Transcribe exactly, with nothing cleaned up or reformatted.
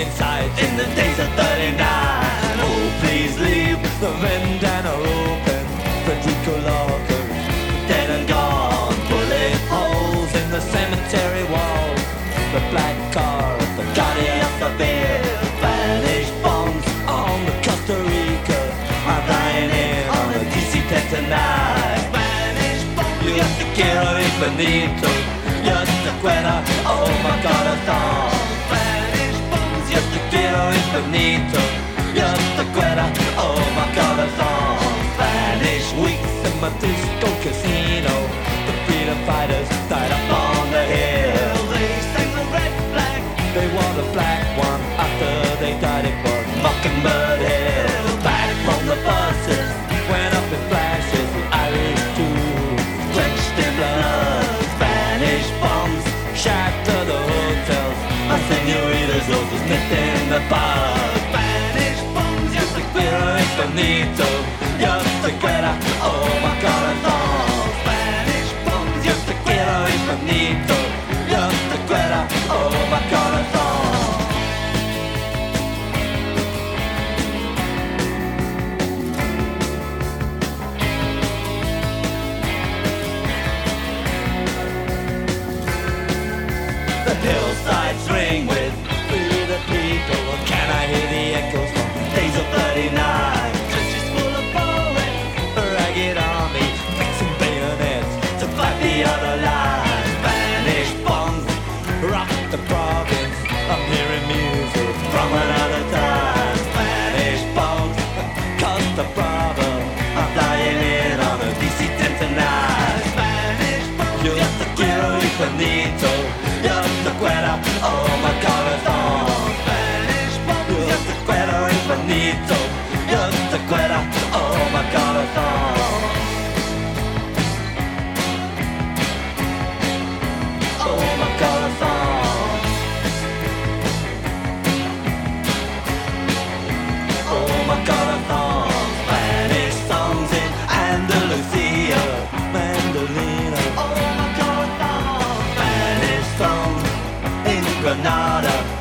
inside in the days of thirty-nine. Oh, please leave the vendana open. Federico Locker, dead and gone. Bullet holes in the cemetery wall. The black car of the Guardia Civil. Spanish bombs on the Costa Rica. I'm flying in on a D C ten tonight. Spanish bombs, yo te quiero infinito. Yo te quiero, oh my God, a song. Spanish bombs, yo te quiero infinito. Yo te quiero, oh my God, a song. Spanish weeks in my disco casino. The freedom fighters died up on the hill. They sang the red flag. They wore the black one after they died. It was Mockingbird Hill. Back from the buses went up in flashes. The Irish too, drenched in blood. Spanish bombs shattered the hotels. My senoritas all just met in the bar. Spanish bombs, yo te quiero infinito. Yo te quiero, oh my God, a song. Spanish bombs, yo te quiero infinito. Yo te quiero, oh my God, a song. The hillsides ring with Free the People. Can I hear the echoes from days of thirty-nine? Trenches full of bullets, a ragged army fixing bayonets to fight the other line. Spanish bombs rock the province. I'm hearing music from another time. Spanish bombs cause the problem. I'm flying in on a D C ten tonight. Spanish bombs, yo te quiero infinito. Yo te quiero, oh my God, a song. Spanish bombs, yo te quiero infinito. Yo te quiero, oh my God, a song. Oh my God, a song. Oh my God, a song. Spanish songs in Andalusia, Mandolina. Oh my God, a song. Spanish songs in Granada.